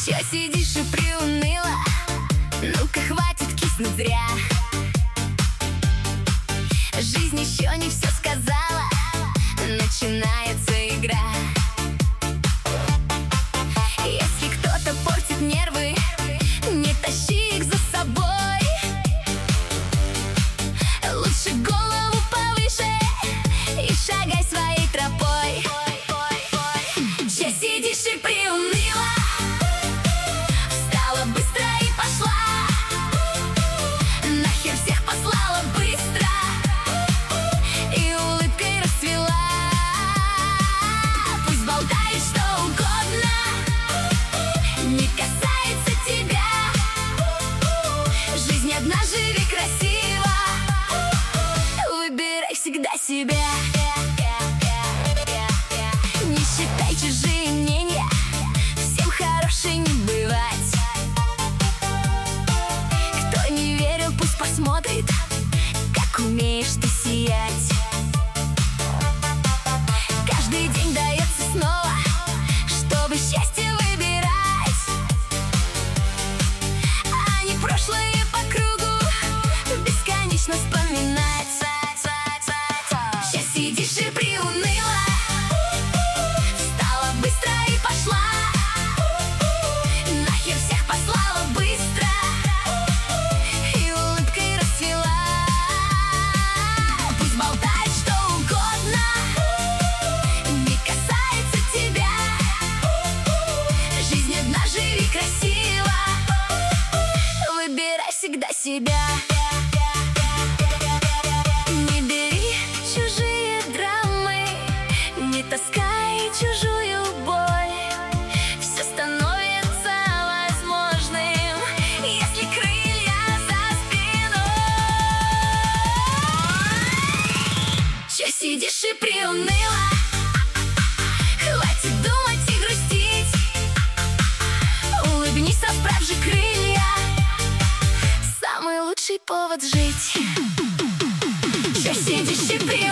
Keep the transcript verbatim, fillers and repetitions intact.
Чё сидишь и приуныла? Ну-ка, хватит киснуть зря. Жизнь еще не все сказала, начинается игра. Если кто-то портит нервы, не тащи их за собой. Лучше голову повыше и шагай своей тропой. Чё сидишь и приуныла? Встала быстро и пошла. Нахер всех послала быстро и улыбкой расцвела. Пусть болтает что угодно, не касается тебя. Жизнь одна, живи красиво, выбирай всегда себя. Не считай чужие мнения, всем хорошей не бывать. Кто не верил, пусть посмотрит, как умеешь ты сиять. Каждый день дается снова, чтобы счастье выбирать, а не прошлое по кругу бесконечно вспоминать. Сейчас сидишь и приуныла, встала быстро и пошла. Нахер всех послала быстро и улыбкой расцвела. Пусть болтает что угодно, не касается тебя. Жизнь одна, живи красиво, выбирай всегда себя. Не бери чужие драмы, не таскай чужую боль. Все становится возможным, если крылья за спиной. Чё сидишь и приуныла? Хватит думать и грустить, улыбнись, расправь же крылья, самый лучший повод жить. Чё сидишь и приуныла?